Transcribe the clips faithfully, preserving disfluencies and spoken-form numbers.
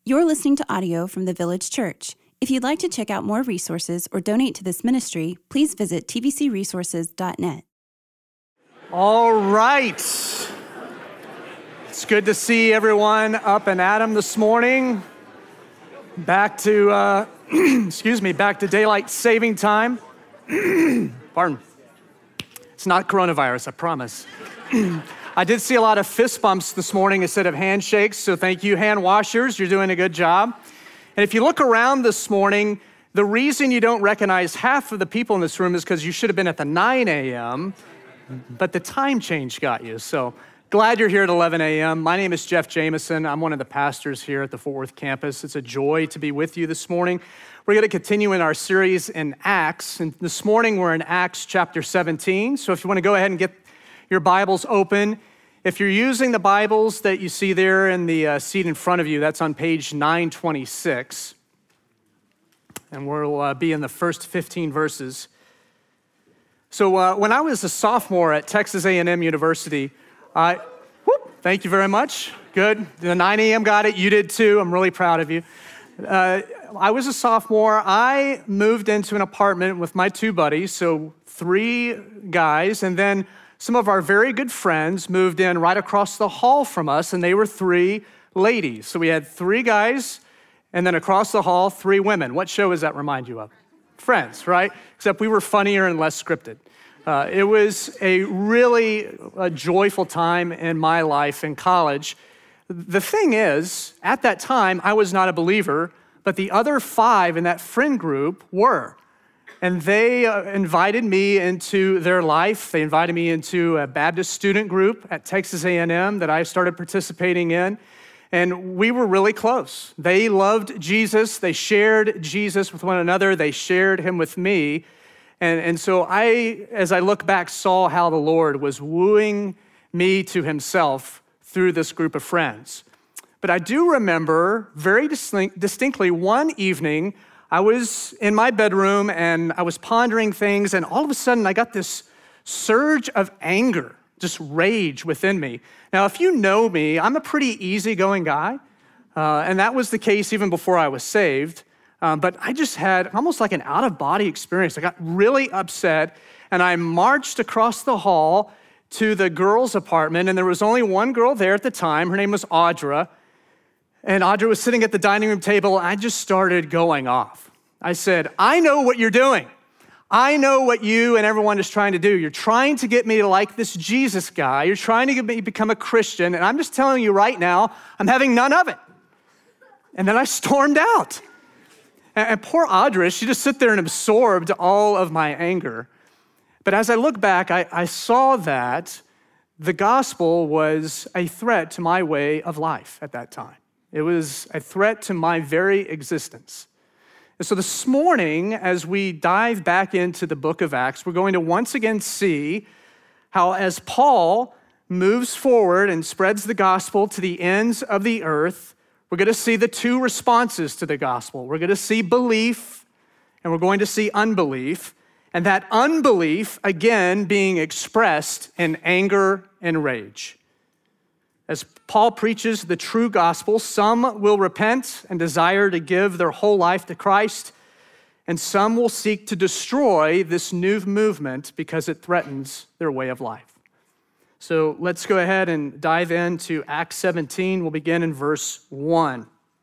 You're listening to audio from the Village Church. If you'd like to check out more resources or donate to this ministry, please visit t v c resources dot net. All right. It's good to see everyone up and at 'em this morning. Back to, uh, excuse me, back to daylight saving time. Pardon. It's not coronavirus, I promise. I did see a lot of fist bumps this morning instead of handshakes, so thank you, hand washers. You're doing a good job. And if you look around this morning, the reason you don't recognize half of the people in this room is because you should have been at the nine a.m., but the time change got you. So glad you're here at eleven a.m. My name is Jeff Jameson. I'm one of the pastors here at the Fort Worth campus. It's a joy to be with you this morning. We're going to continue in our series in Acts, and this morning we're in Acts chapter seventeen. So if you want to go ahead and get your Bibles open, if you're using the Bibles that you see there in the uh, seat in front of you, that's on page nine twenty-six. And we'll uh, be in the first fifteen verses. So uh, when I was a sophomore at Texas A and M University, I, whoop, thank you very much. Good. The nine a.m. got it. You did too. I'm really proud of you. Uh, I was a sophomore. I moved into an apartment with my two buddies, so three guys, and then some of our very good friends moved in right across the hall from us, and they were three ladies. So we had three guys, and then across the hall, three women. What show does that remind you of? Friends, right? Except we were funnier and less scripted. Uh, it was a really a joyful time in my life in college. The thing is, at that time, I was not a believer, but the other five in that friend group were. And they uh, invited me into their life. They invited me into a Baptist student group at Texas A and M that I started participating in. And we were really close. They loved Jesus. They shared Jesus with one another. They shared him with me. And, and so I, as I look back, saw how the Lord was wooing me to himself through this group of friends. But I do remember very distinct, distinctly one evening, I was in my bedroom and I was pondering things, and all of a sudden I got this surge of anger, just rage within me. Now, if you know me, I'm a pretty easygoing guy, uh, and that was the case even before I was saved. Um, but I just had almost like an out-of-body experience. I got really upset, and I marched across the hall to the girls' apartment, and there was only one girl there at the time. Her name was Audra. And Audra was sitting at the dining room table. I just started going off. I said, I know what you're doing. I know what you and everyone is trying to do. You're trying to get me to like this Jesus guy. You're trying to get me to become a Christian. And I'm just telling you right now, I'm having none of it. And then I stormed out. And poor Audra, she just sat there and absorbed all of my anger. But as I look back, I, I saw that the gospel was a threat to my way of life at that time. It was a threat to my very existence. And so this morning, as we dive back into the book of Acts, we're going to once again see how as Paul moves forward and spreads the gospel to the ends of the earth, we're going to see the two responses to the gospel. We're going to see belief, and we're going to see unbelief, and that unbelief, again, being expressed in anger and rage. As Paul preaches the true gospel, some will repent and desire to give their whole life to Christ, and some will seek to destroy this new movement because it threatens their way of life. So let's go ahead and dive into Acts seventeen. We'll begin in verse one.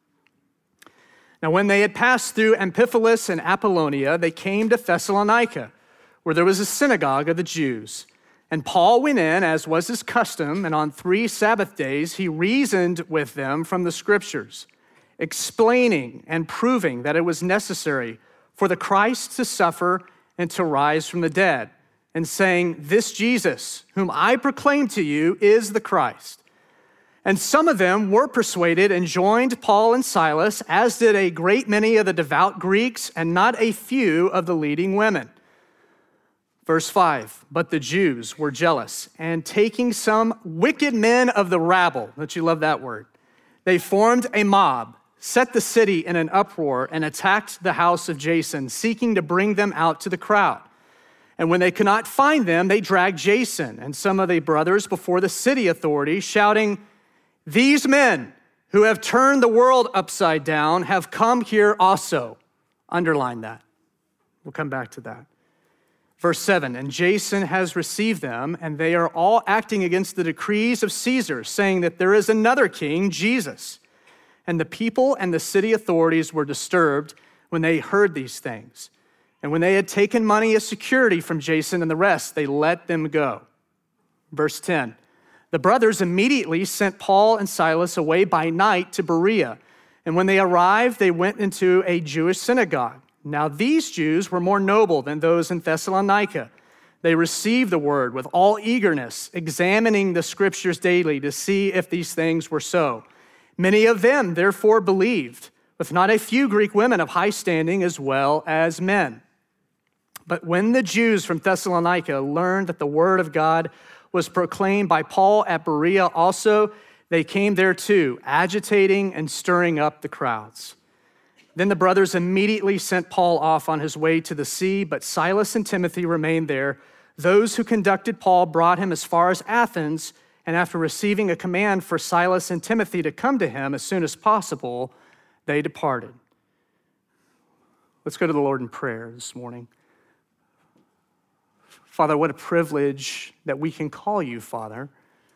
Now, when they had passed through Amphipolis and Apollonia, they came to Thessalonica, where there was a synagogue of the Jews. And Paul went in, as was his custom, and on three Sabbath days he reasoned with them from the Scriptures, explaining and proving that it was necessary for the Christ to suffer and to rise from the dead, and saying, "This Jesus, whom I proclaim to you, is the Christ." And some of them were persuaded and joined Paul and Silas, as did a great many of the devout Greeks and not a few of the leading women. Verse five, but the Jews were jealous, and taking some wicked men of the rabble, don't you love that word, they formed a mob, set the city in an uproar, and attacked the house of Jason, seeking to bring them out to the crowd. And when they could not find them, they dragged Jason and some of the brothers before the city authorities, shouting, "These men who have turned the world upside down, have come here also. Underline that. We'll come back to that. Verse seven, and Jason has received them, and they are all acting against the decrees of Caesar, saying that there is another king, Jesus. And the people and the city authorities were disturbed when they heard these things. And when they had taken money as security from Jason and the rest, they let them go. Verse ten, the brothers immediately sent Paul and Silas away by night to Berea. And when they arrived, they went into a Jewish synagogue. Now these Jews were more noble than those in Thessalonica. They received the word with all eagerness, examining the scriptures daily to see if these things were so. Many of them therefore believed, with not a few Greek women of high standing as well as men. But when the Jews from Thessalonica learned that the word of God was proclaimed by Paul at Berea also, they came there too, agitating and stirring up the crowds. Then the brothers immediately sent Paul off on his way to the sea, but Silas and Timothy remained there. Those who conducted Paul brought him as far as Athens, and after receiving a command for Silas and Timothy to come to him as soon as possible, they departed. Let's go to the Lord in prayer this morning. Father, what a privilege that we can call you, Father,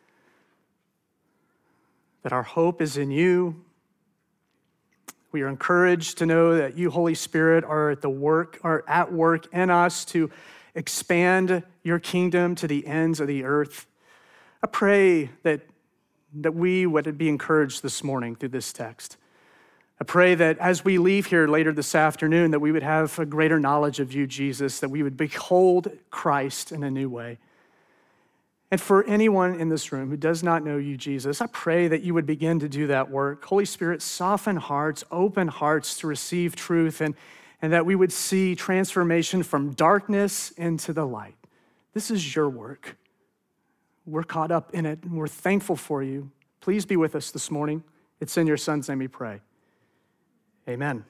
that our hope is in you. We are encouraged to know that you, Holy Spirit, are at the work, are at work in us to expand your kingdom to the ends of the earth. I pray that, that we would be encouraged this morning through this text. I pray that as we leave here later this afternoon, that we would have a greater knowledge of you, Jesus, that we would behold Christ in a new way. And for anyone in this room who does not know you, Jesus, I pray that you would begin to do that work. Holy Spirit, soften hearts, open hearts to receive truth, and, and that we would see transformation from darkness into the light. This is your work. We're caught up in it, and we're thankful for you. Please be with us this morning. It's in your Son's name we pray. Amen.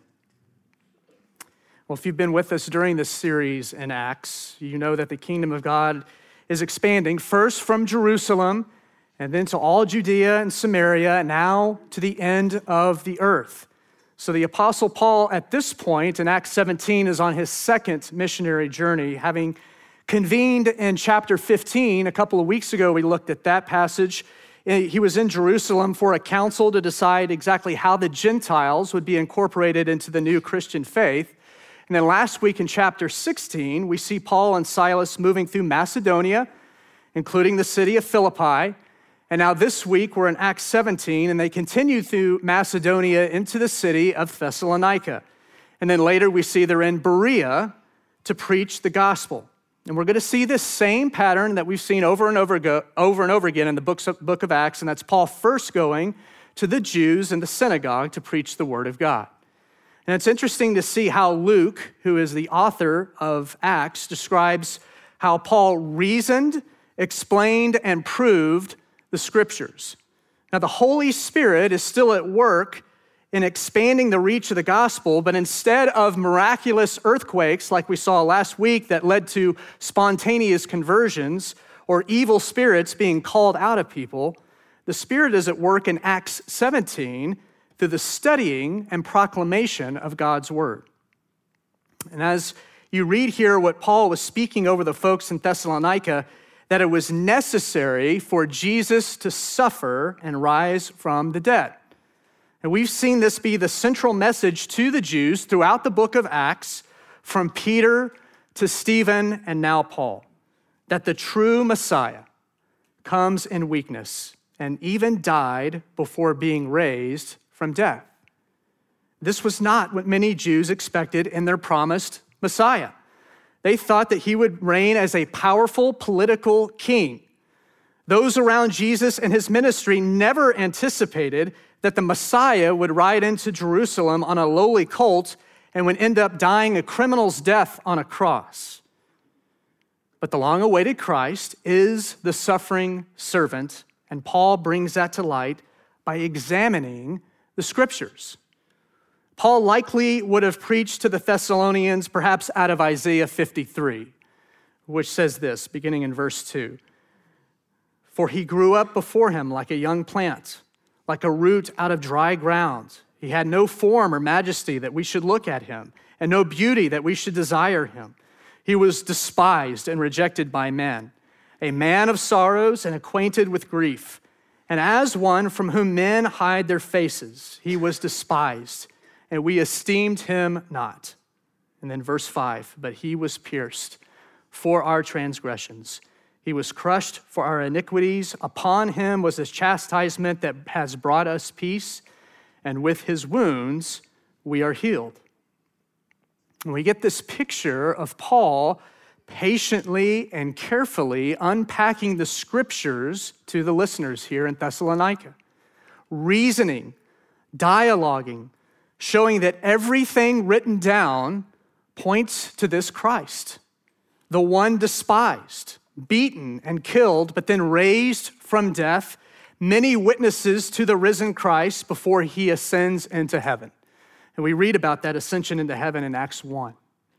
Well, if you've been with us during this series in Acts, you know that the kingdom of God is expanding first from Jerusalem and then to all Judea and Samaria, and now to the end of the earth. So the Apostle Paul at this point in Acts seventeen is on his second missionary journey, having convened in chapter fifteen. A couple of weeks ago, we looked at that passage. He was in Jerusalem for a council to decide exactly how the Gentiles would be incorporated into the new Christian faith. And then last week in chapter sixteen, we see Paul and Silas moving through Macedonia, including the city of Philippi. And now this week, we're in Acts seventeen, and they continue through Macedonia into the city of Thessalonica. And then later, we see they're in Berea to preach the gospel. And we're going to see this same pattern that we've seen over and over, go, over, and over again in the books of, book of Acts, and that's Paul first going to the Jews in the synagogue to preach the word of God. And it's interesting to see how Luke, who is the author of Acts, describes how Paul reasoned, explained, and proved the scriptures. Now, the Holy Spirit is still at work in expanding the reach of the gospel, but instead of miraculous earthquakes like we saw last week that led to spontaneous conversions or evil spirits being called out of people, the Spirit is at work in Acts seventeen through the studying and proclamation of God's word. And as you read here what Paul was speaking over the folks in Thessalonica, that it was necessary for Jesus to suffer and rise from the dead. And we've seen this be the central message to the Jews throughout the book of Acts, from Peter to Stephen and now Paul, that the true Messiah comes in weakness and even died before being raised from death. This was not what many Jews expected in their promised Messiah. They thought that he would reign as a powerful political king. Those around Jesus and his ministry never anticipated that the Messiah would ride into Jerusalem on a lowly colt and would end up dying a criminal's death on a cross. But the long-awaited Christ is the suffering servant, and Paul brings that to light by examining the scriptures. Paul likely would have preached to the Thessalonians perhaps out of Isaiah fifty-three, which says this, beginning in verse two. For he grew up before him like a young plant, like a root out of dry ground. He had no form or majesty that we should look at him, and no beauty that we should desire him. He was despised and rejected by men, a man of sorrows and acquainted with grief. And as one from whom men hide their faces, he was despised, and we esteemed him not. And then verse five, but he was pierced for our transgressions. He was crushed for our iniquities. Upon him was his chastisement that has brought us peace, and with his wounds we are healed. And we get this picture of Paul patiently and carefully unpacking the scriptures to the listeners here in Thessalonica, reasoning, dialoguing, showing that everything written down points to this Christ, the one despised, beaten and killed, but then raised from death, many witnesses to the risen Christ before he ascends into heaven. And we read about that ascension into heaven in Acts one.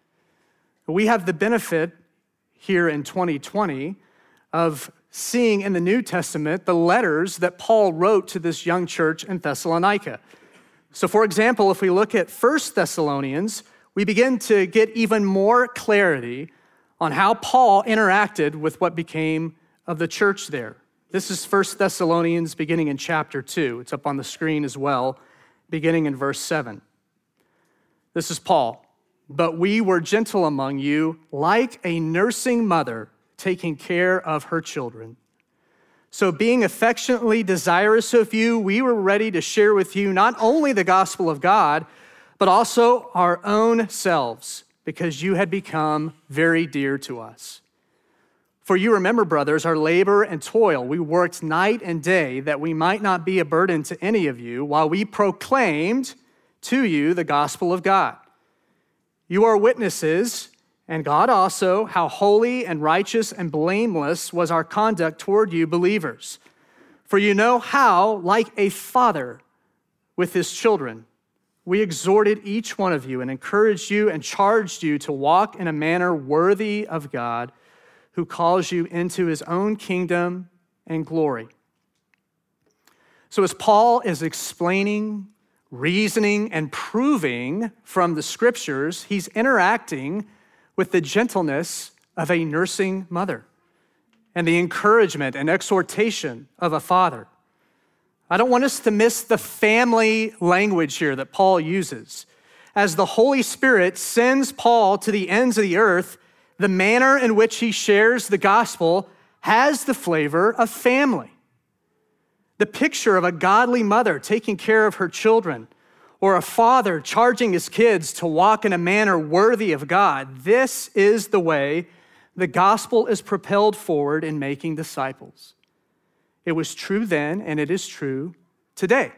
We have the benefit here in twenty twenty of seeing in the New Testament the letters that Paul wrote to this young church in Thessalonica. So for example, if we look at First Thessalonians, we begin to get even more clarity on how Paul interacted with what became of the church there. This is First Thessalonians beginning in chapter two. It's up on the screen as well, beginning in verse seven. This is Paul. But we were gentle among you, like a nursing mother taking care of her children. So being affectionately desirous of you, we were ready to share with you not only the gospel of God, but also our own selves, because you had become very dear to us. For you remember, brothers, our labor and toil. We worked night and day that we might not be a burden to any of you while we proclaimed to you the gospel of God. You are witnesses, and God also, how holy and righteous and blameless was our conduct toward you believers. For you know how, like a father with his children, we exhorted each one of you and encouraged you and charged you to walk in a manner worthy of God, who calls you into his own kingdom and glory. So as Paul is explaining, reasoning, and proving from the scriptures, he's interacting with the gentleness of a nursing mother and the encouragement and exhortation of a father. I don't want us to miss the family language here that Paul uses. As the Holy Spirit sends Paul to the ends of the earth, the manner in which he shares the gospel has the flavor of family. The picture of a godly mother taking care of her children, or a father charging his kids to walk in a manner worthy of God. This is the way the gospel is propelled forward in making disciples. It was true then, and it is true today.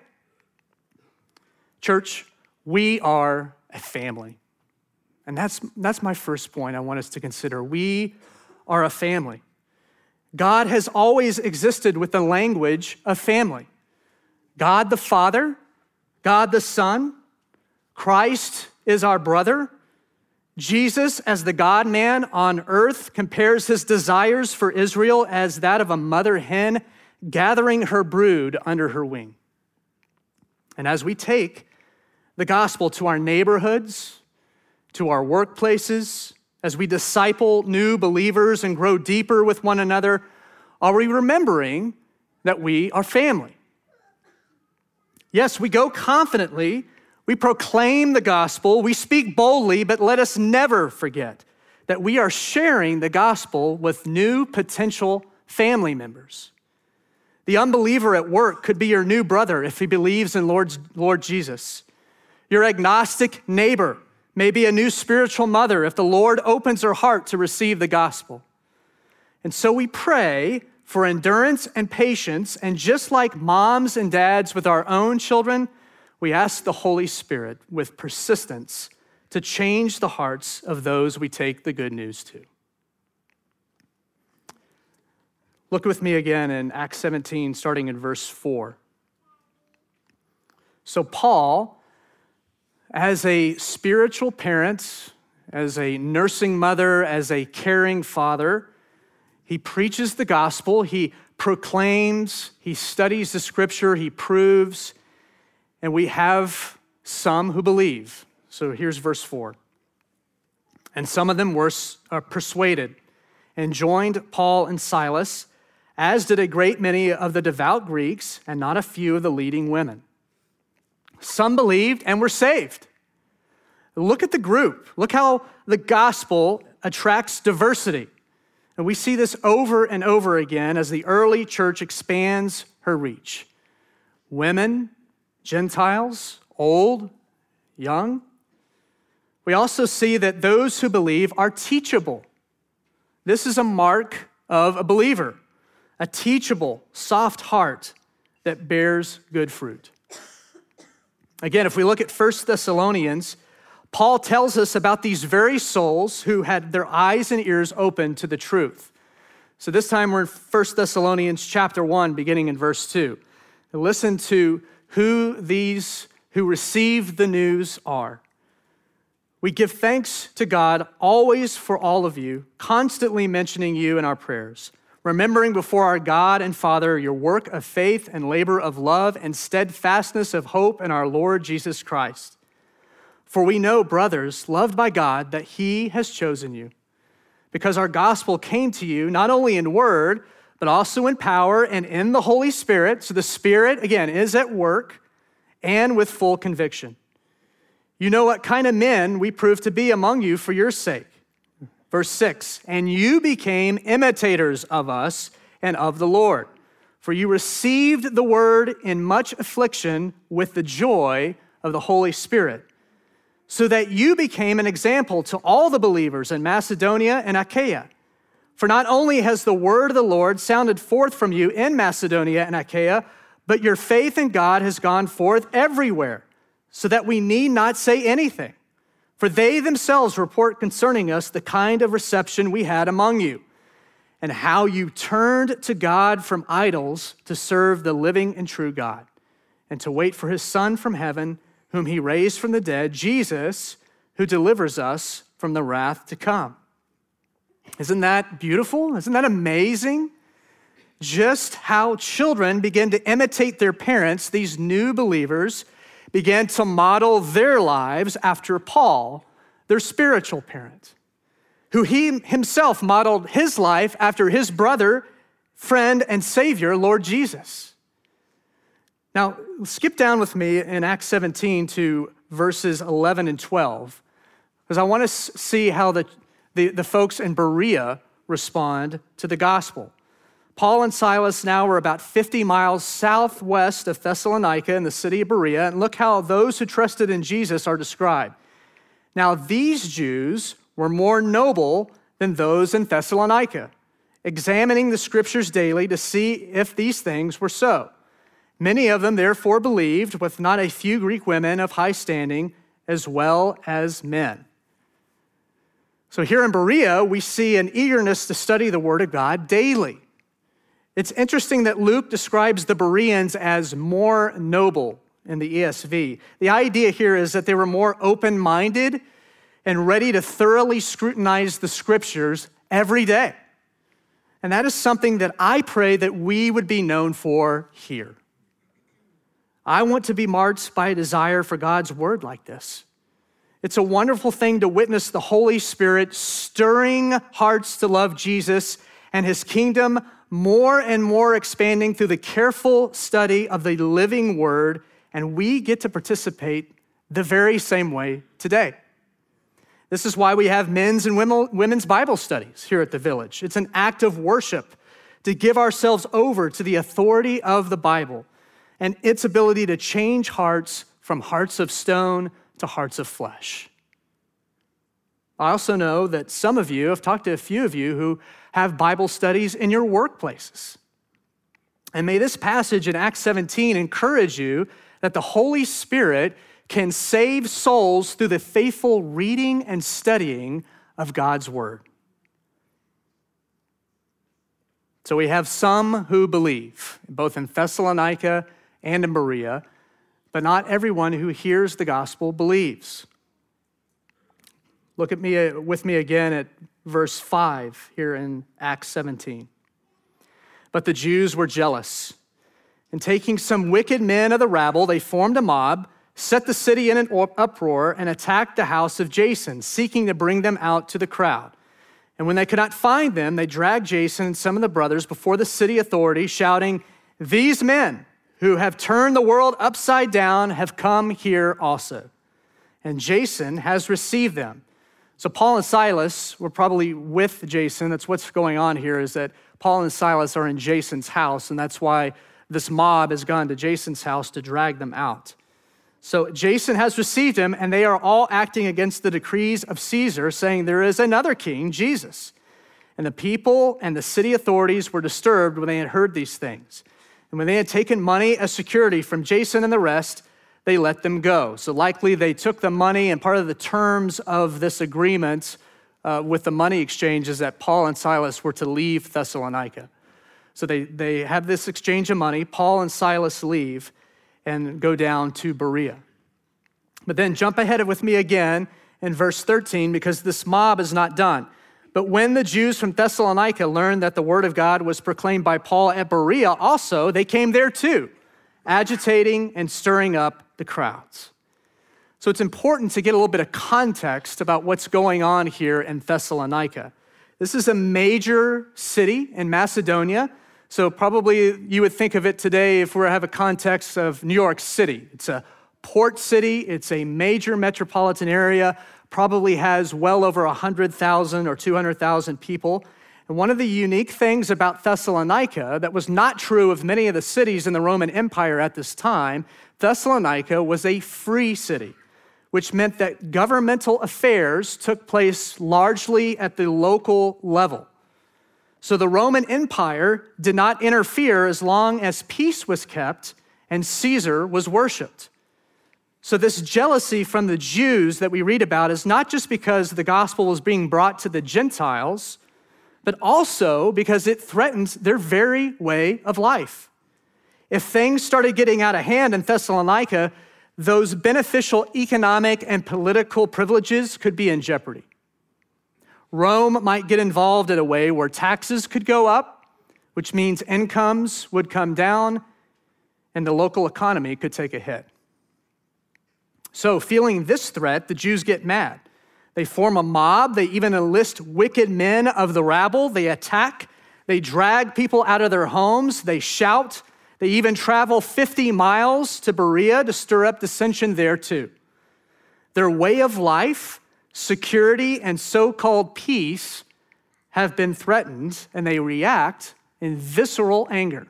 Church, we are a family. And that's, that's my first point I want us to consider. We are a family. God has always existed with the language of family. God the Father, God the Son, Christ is our brother. Jesus, as the God-man on earth, compares his desires for Israel as that of a mother hen gathering her brood under her wing. And as we take the gospel to our neighborhoods, to our workplaces, as we disciple new believers and grow deeper with one another, are we remembering that we are family? Yes, we go confidently, we proclaim the gospel, we speak boldly, but let us never forget that we are sharing the gospel with new potential family members. The unbeliever at work could be your new brother if he believes in Lord, Lord Jesus. Your agnostic neighbor may be a new spiritual mother if the Lord opens her heart to receive the gospel. And so we pray for endurance and patience, and just like moms and dads with our own children, we ask the Holy Spirit with persistence to change the hearts of those we take the good news to. Look with me again in Acts seventeen, starting in verse four. So Paul, as a spiritual parent, as a nursing mother, as a caring father, he preaches the gospel, he proclaims, he studies the scripture, he proves, and we have some who believe. So here's verse four. And some of them were uh, persuaded and joined Paul and Silas, as did a great many of the devout Greeks and not a few of the leading women. Some believed and were saved. Look at the group. Look how the gospel attracts diversity. And we see this over and over again as the early church expands her reach. Women, Gentiles, old, young. We also see that those who believe are teachable. This is a mark of a believer, a teachable, soft heart that bears good fruit. Again, if we look at First Thessalonians, Paul tells us about these very souls who had their eyes and ears open to the truth. So this time we're in First Thessalonians chapter one, beginning in verse two. And listen to who these who received the news are. We give thanks to God always for all of you, constantly mentioning you in our prayers, remembering before our God and Father your work of faith and labor of love and steadfastness of hope in our Lord Jesus Christ. For we know, brothers, loved by God, that he has chosen you, because our gospel came to you not only in word, but also in power and in the Holy Spirit. So the Spirit, again, is at work and with full conviction. You know what kind of men we proved to be among you for your sake. Verse six, and you became imitators of us and of the Lord, for you received the word in much affliction with the joy of the Holy Spirit, so that you became an example to all the believers in Macedonia and Achaia. For not only has the word of the Lord sounded forth from you in Macedonia and Achaia, but your faith in God has gone forth everywhere, so that we need not say anything. For they themselves report concerning us the kind of reception we had among you, and how you turned to God from idols to serve the living and true God, and to wait for his Son from heaven, whom he raised from the dead, Jesus, who delivers us from the wrath to come. Isn't that beautiful? Isn't that amazing? Just how children begin to imitate their parents, these new believers began to model their lives after Paul, their spiritual parent, who he himself modeled his life after his brother, friend, and Savior, Lord Jesus. Now, skip down with me in Acts seventeen to verses eleven and twelve, because I want to see how the, the, the folks in Berea respond to the gospel. Paul and Silas now were about fifty miles southwest of Thessalonica in the city of Berea, and look how those who trusted in Jesus are described. Now, these Jews were more noble than those in Thessalonica, examining the scriptures daily to see if these things were so. Many of them therefore believed, with not a few Greek women of high standing, as well as men. So here in Berea, we see an eagerness to study the Word of God daily. It's interesting that Luke describes the Bereans as more noble in the E S V. The idea here is that they were more open-minded and ready to thoroughly scrutinize the scriptures every day. And that is something that I pray that we would be known for here. I want to be marked by a desire for God's word like this. It's a wonderful thing to witness the Holy Spirit stirring hearts to love Jesus and his kingdom more and more expanding through the careful study of the living word, and we get to participate the very same way today. This is why we have men's and women's Bible studies here at the Village. It's an act of worship to give ourselves over to the authority of the Bible and its ability to change hearts from hearts of stone to hearts of flesh. I also know that some of you, I've talked to a few of you who have Bible studies in your workplaces. And may this passage in Acts seventeen encourage you that the Holy Spirit can save souls through the faithful reading and studying of God's word. So we have some who believe, both in Thessalonica and in Berea, but not everyone who hears the gospel believes. Look at me with me again at verse five here in Acts seventeen. But the Jews were jealous. And taking some wicked men of the rabble, they formed a mob, set the city in an uproar, and attacked the house of Jason, seeking to bring them out to the crowd. And when they could not find them, they dragged Jason and some of the brothers before the city authorities, shouting, "These men who have turned the world upside down have come here also. And Jason has received them." So Paul and Silas were probably with Jason. That's what's going on here, is that Paul and Silas are in Jason's house, and that's why this mob has gone to Jason's house to drag them out. So Jason has received him, and they are all acting against the decrees of Caesar, saying there is another king, Jesus. And the people and the city authorities were disturbed when they had heard these things. And when they had taken money as security from Jason and the rest, they let them go. So likely they took the money, and part of the terms of this agreement uh, with the money exchange is that Paul and Silas were to leave Thessalonica. So they, they have this exchange of money. Paul and Silas leave and go down to Berea. But then jump ahead with me again in verse thirteen, because this mob is not done. But when the Jews from Thessalonica learned that the word of God was proclaimed by Paul at Berea also, they came there too, agitating and stirring up the crowds. So it's important to get a little bit of context about what's going on here in Thessalonica. This is a major city in Macedonia. So probably you would think of it today if we have a context of New York City. It's a port city. It's a major metropolitan area, probably has well over one hundred thousand or two hundred thousand people. And one of the unique things about Thessalonica that was not true of many of the cities in the Roman Empire at this time, Thessalonica was a free city, which meant that governmental affairs took place largely at the local level. So the Roman Empire did not interfere as long as peace was kept and Caesar was worshiped. So this jealousy from the Jews that we read about is not just because the gospel was being brought to the Gentiles, but also because it threatens their very way of life. If things started getting out of hand in Thessalonica, those beneficial economic and political privileges could be in jeopardy. Rome might get involved in a way where taxes could go up, which means incomes would come down, and the local economy could take a hit. So feeling this threat, the Jews get mad. They form a mob. They even enlist wicked men of the rabble. They attack. They drag people out of their homes. They shout. They even travel fifty miles to Berea to stir up dissension there too. Their way of life, security, and so-called peace have been threatened, and they react in visceral anger.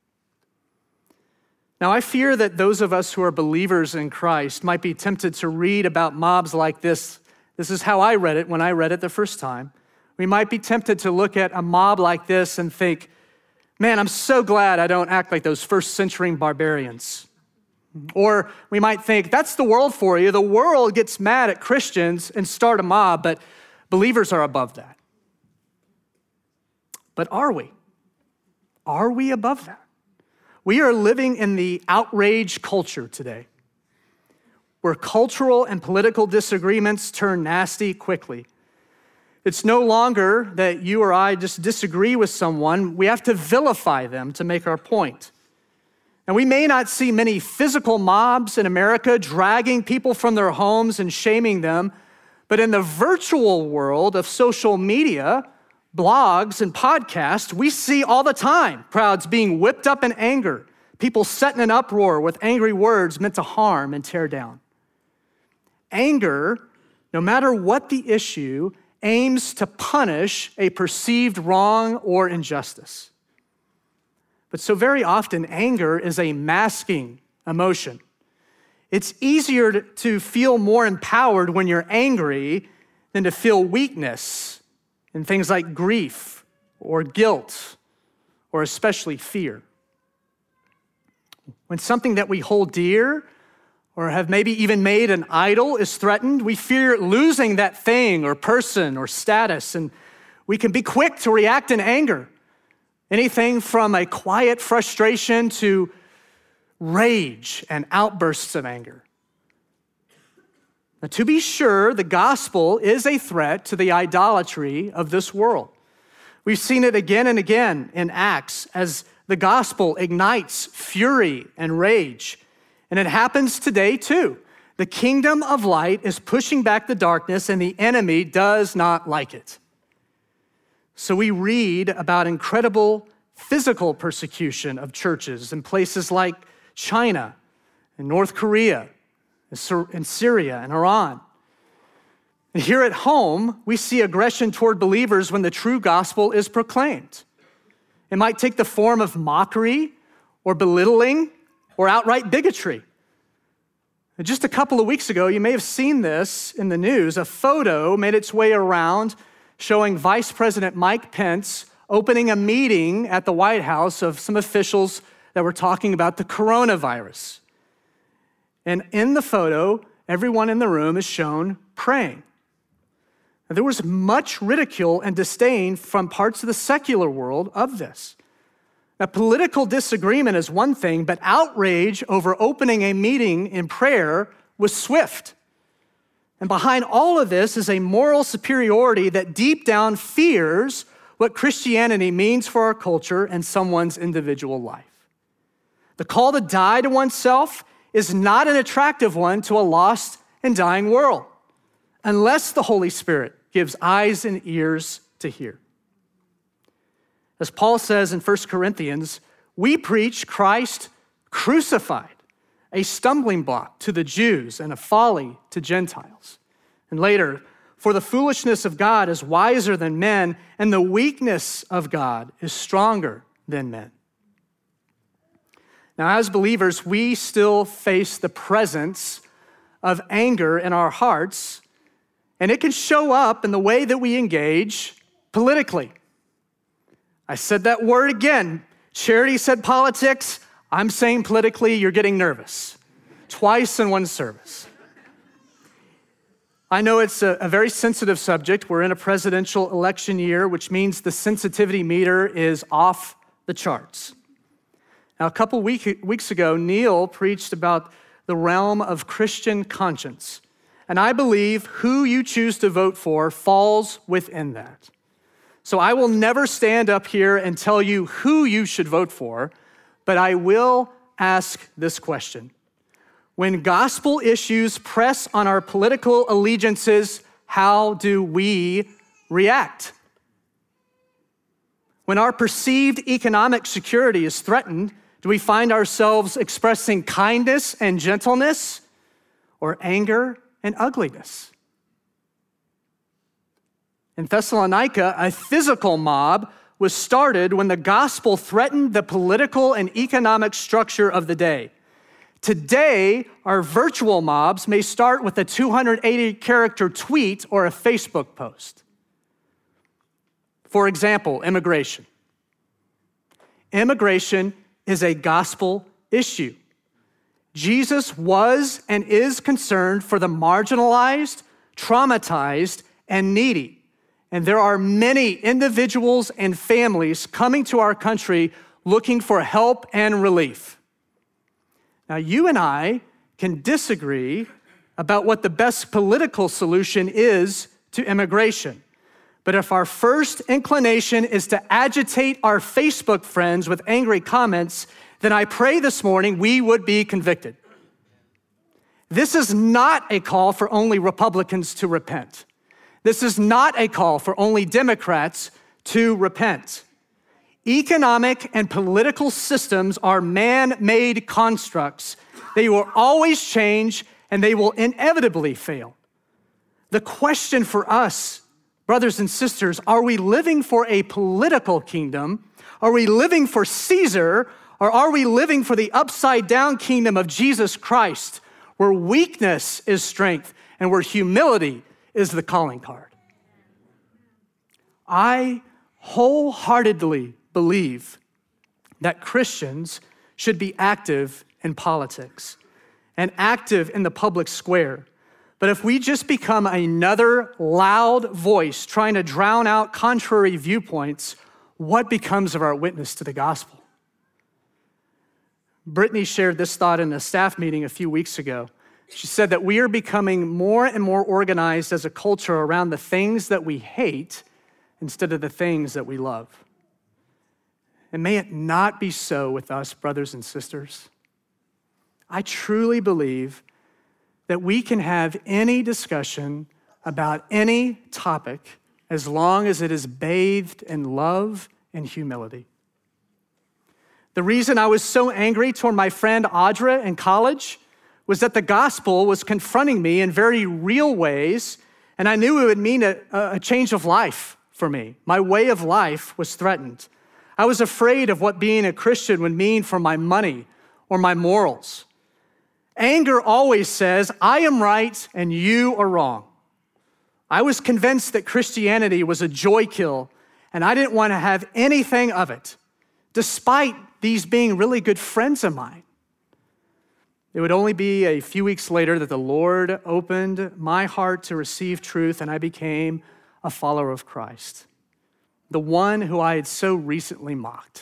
Now, I fear that those of us who are believers in Christ might be tempted to read about mobs like this. This is how I read it when I read it the first time. We might be tempted to look at a mob like this and think, man, I'm so glad I don't act like those first century barbarians. Or we might think, that's the world for you. The world gets mad at Christians and start a mob, but believers are above that. But are we? Are we above that? We are living in the outrage culture today, where cultural and political disagreements turn nasty quickly. It's no longer that you or I just disagree with someone. We have to vilify them to make our point. And we may not see many physical mobs in America dragging people from their homes and shaming them, but in the virtual world of social media, blogs and podcasts, we see all the time crowds being whipped up in anger, people set in an uproar with angry words meant to harm and tear down. Anger, no matter what the issue, aims to punish a perceived wrong or injustice. But so very often, anger is a masking emotion. It's easier to, to feel more empowered when you're angry than to feel weakness in things like grief or guilt or especially fear. When something that we hold dear or have maybe even made an idol is threatened, we fear losing that thing or person or status, and we can be quick to react in anger. Anything from a quiet frustration to rage and outbursts of anger. Now, to be sure, the gospel is a threat to the idolatry of this world. We've seen it again and again in Acts as the gospel ignites fury and rage. And it happens today too. The kingdom of light is pushing back the darkness, and the enemy does not like it. So we read about incredible physical persecution of churches in places like China and North Korea and Syria and Iran. And here at home, we see aggression toward believers when the true gospel is proclaimed. It might take the form of mockery or belittling or outright bigotry. Just a couple of weeks ago, you may have seen this in the news. A photo made its way around showing Vice President Mike Pence opening a meeting at the White House of some officials that were talking about the coronavirus. And in the photo, everyone in the room is shown praying. Now, there was much ridicule and disdain from parts of the secular world of this. Now, political disagreement is one thing, but outrage over opening a meeting in prayer was swift. And behind all of this is a moral superiority that deep down fears what Christianity means for our culture and someone's individual life. The call to die to oneself is not an attractive one to a lost and dying world, unless the Holy Spirit gives eyes and ears to hear. As Paul says in First Corinthians, we preach Christ crucified, a stumbling block to the Jews and a folly to Gentiles. And later, for the foolishness of God is wiser than men, and the weakness of God is stronger than men. Now, as believers, we still face the presence of anger in our hearts, and it can show up in the way that we engage politically. I said that word again. Charity said politics. I'm saying politically, you're getting nervous. Twice in one service. I know it's a, a very sensitive subject. We're in a presidential election year, which means the sensitivity meter is off the charts. Now, a couple week, weeks ago, Neil preached about the realm of Christian conscience. And I believe who you choose to vote for falls within that. So I will never stand up here and tell you who you should vote for, but I will ask this question. When gospel issues press on our political allegiances, how do we react? When our perceived economic security is threatened, do we find ourselves expressing kindness and gentleness, or anger and ugliness? In Thessalonica, a physical mob was started when the gospel threatened the political and economic structure of the day. Today, our virtual mobs may start with a two hundred eighty character tweet or a Facebook post. For example, immigration. Immigration is a gospel issue. Jesus was and is concerned for the marginalized, traumatized, and needy. And there are many individuals and families coming to our country looking for help and relief. Now, you and I can disagree about what the best political solution is to immigration. But if our first inclination is to agitate our Facebook friends with angry comments, then I pray this morning we would be convicted. This is not a call for only Republicans to repent. This is not a call for only Democrats to repent. Economic and political systems are man-made constructs. They will always change, and they will inevitably fail. The question for us, brothers and sisters, are we living for a political kingdom? Are we living for Caesar? Or are we living for the upside-down kingdom of Jesus Christ, where weakness is strength and where humility is the calling card? I wholeheartedly believe that Christians should be active in politics and active in the public square. But if we just become another loud voice trying to drown out contrary viewpoints, what becomes of our witness to the gospel? Brittany shared this thought in a staff meeting a few weeks ago. She said that we are becoming more and more organized as a culture around the things that we hate instead of the things that we love. And may it not be so with us, brothers and sisters. I truly believe that we can have any discussion about any topic as long as it is bathed in love and humility. The reason I was so angry toward my friend Audra in college was that the gospel was confronting me in very real ways, and I knew it would mean a, a change of life for me. My way of life was threatened. I was afraid of what being a Christian would mean for my money or my morals. Anger always says, I am right and you are wrong. I was convinced that Christianity was a joy kill, and I didn't want to have anything of it, despite these being really good friends of mine. It would only be a few weeks later that the Lord opened my heart to receive truth, and I became a follower of Christ, the one who I had so recently mocked.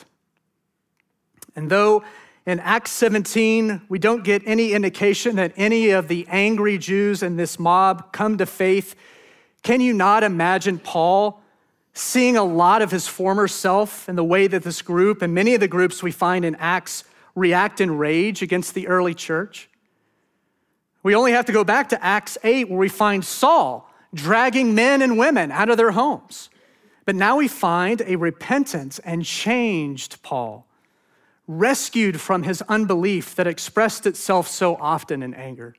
And though in Acts seventeen, we don't get any indication that any of the angry Jews in this mob come to faith, can you not imagine Paul seeing a lot of his former self in the way that this group and many of the groups we find in Acts react in rage against the early church? We only have to go back to Acts eight, where we find Saul dragging men and women out of their homes. But now we find a repentant and changed Paul, rescued from his unbelief that expressed itself so often in anger.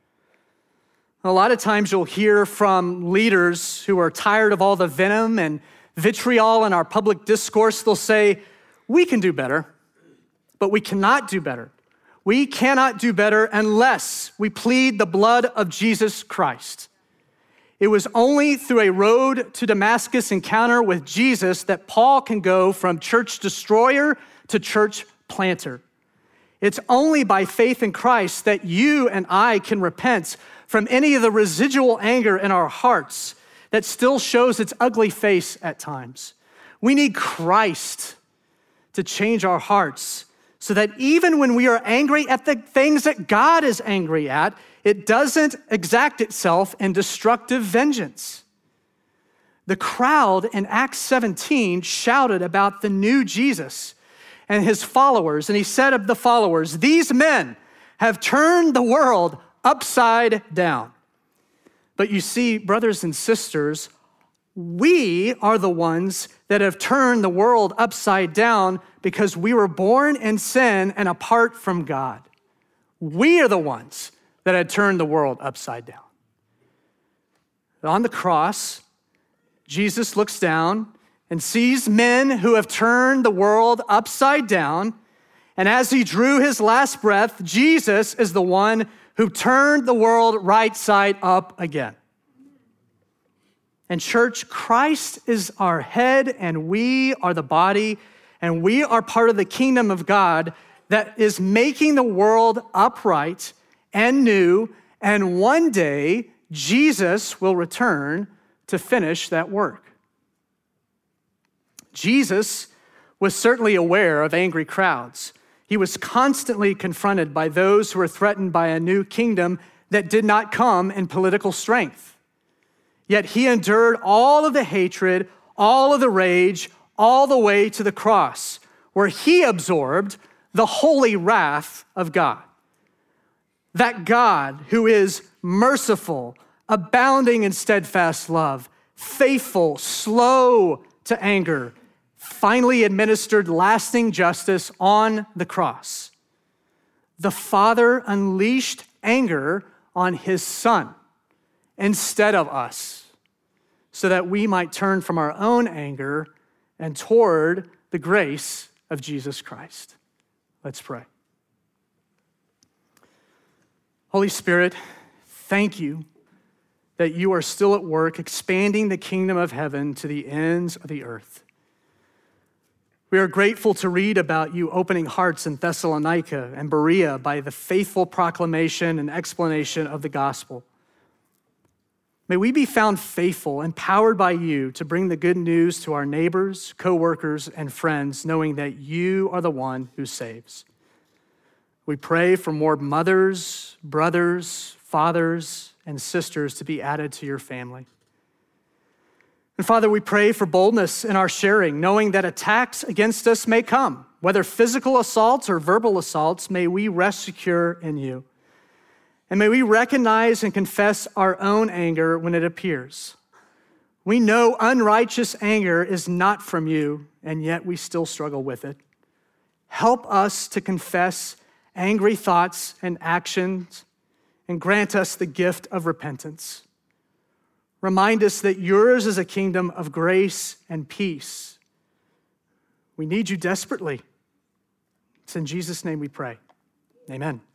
A lot of times you'll hear from leaders who are tired of all the venom and vitriol in our public discourse. They'll say, we can do better, but we cannot do better. We cannot do better unless we plead the blood of Jesus Christ. It was only through a road to Damascus encounter with Jesus that Paul can go from church destroyer to church planter. It's only by faith in Christ that you and I can repent from any of the residual anger in our hearts that still shows its ugly face at times. We need Christ to change our hearts so that even when we are angry at the things that God is angry at, it doesn't exact itself in destructive vengeance. The crowd in Acts seventeen shouted about the new Jesus and his followers, and he said of the followers, these men have turned the world upside down. But you see, brothers and sisters, we are the ones that have turned the world upside down because we were born in sin and apart from God. We are the ones that had turned the world upside down. On the cross, Jesus looks down and sees men who have turned the world upside down. And as he drew his last breath, Jesus is the one who turned the world right side up again. And church, Christ is our head and we are the body, and we are part of the kingdom of God that is making the world upright and new, and one day Jesus will return to finish that work. Jesus was certainly aware of angry crowds. He was constantly confronted by those who were threatened by a new kingdom that did not come in political strength. Yet he endured all of the hatred, all of the rage, all the way to the cross, where he absorbed the holy wrath of God. That God who is merciful, abounding in steadfast love, faithful, slow to anger, finally administered lasting justice on the cross. The Father unleashed anger on his Son instead of us, so that we might turn from our own anger and toward the grace of Jesus Christ. Let's pray. Holy Spirit, thank you that you are still at work expanding the kingdom of heaven to the ends of the earth. We are grateful to read about you opening hearts in Thessalonica and Berea by the faithful proclamation and explanation of the gospel. May we be found faithful, empowered by you to bring the good news to our neighbors, coworkers, and friends, knowing that you are the one who saves. We pray for more mothers, brothers, fathers, and sisters to be added to your family. And Father, we pray for boldness in our sharing, knowing that attacks against us may come. Whether physical assaults or verbal assaults, may we rest secure in you. And may we recognize and confess our own anger when it appears. We know unrighteous anger is not from you, and yet we still struggle with it. Help us to confess angry thoughts and actions, and grant us the gift of repentance. Remind us that yours is a kingdom of grace and peace. We need you desperately. It's in Jesus' name we pray. Amen.